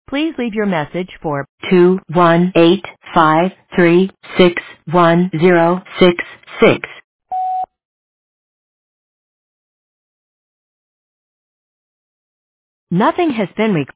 Please leave your message for 21853611066. Nothing has been recorded.